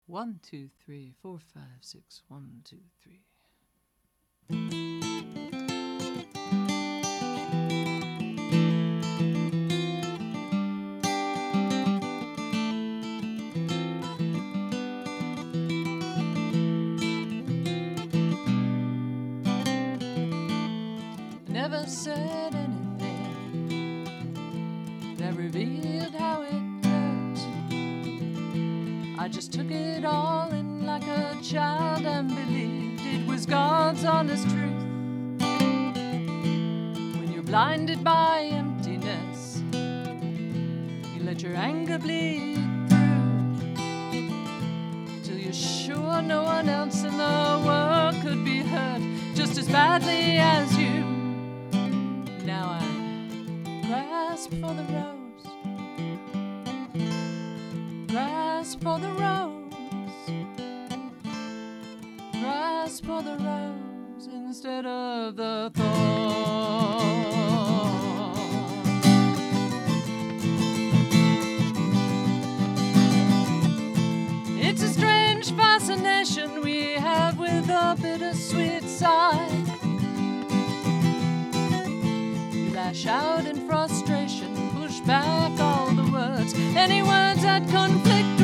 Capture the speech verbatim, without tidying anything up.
One, two, three, four, five, six, one, two, three. Never said anything that revealed how it hurt. I just took it all in like a child and believed it was God's honest truth. When you're blinded by emptiness, you let your anger bleed through till you're sure no one else in the world could be hurt just as badly as you. Now I grasp for the rose, grasp for the rose, grasp for the rose instead of the thorn. It's a strange fascination we have with the bittersweet side. Lash out in frustration, push back all the words, any words that conflict